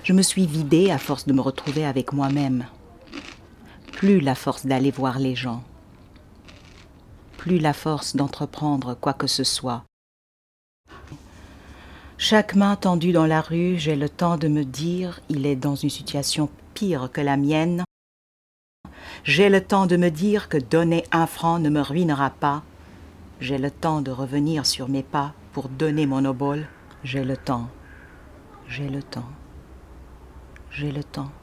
Je me suis vidée à force de me retrouver avec moi-même. Plus la force d'aller voir les gens. Plus la force d'entreprendre quoi que ce soit. Chaque main tendue dans la rue, j'ai le temps de me dire « il est dans une situation pire que la mienne ». J'ai le temps de me dire que donner 1 franc ne me ruinera pas. J'ai le temps de revenir sur mes pas pour donner mon obole. J'ai le temps. J'ai le temps. J'ai le temps.